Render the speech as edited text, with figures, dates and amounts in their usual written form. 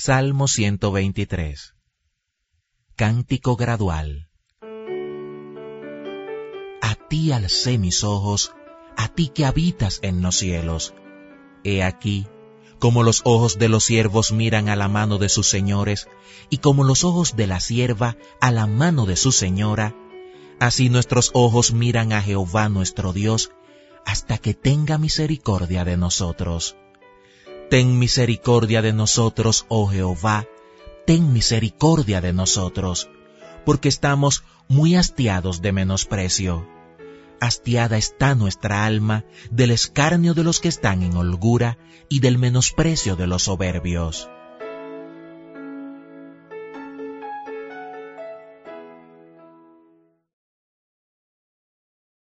Salmo 123. Cántico gradual. A ti alcé mis ojos, a ti que habitas en los cielos. He aquí, como los ojos de los siervos miran a la mano de sus señores, y como los ojos de la sierva a la mano de su señora, así nuestros ojos miran a Jehová nuestro Dios, hasta que tenga misericordia de nosotros. Ten misericordia de nosotros, oh Jehová, ten misericordia de nosotros, porque estamos muy hastiados de menosprecio. Hastiada está nuestra alma del escarnio de los que están en holgura y del menosprecio de los soberbios.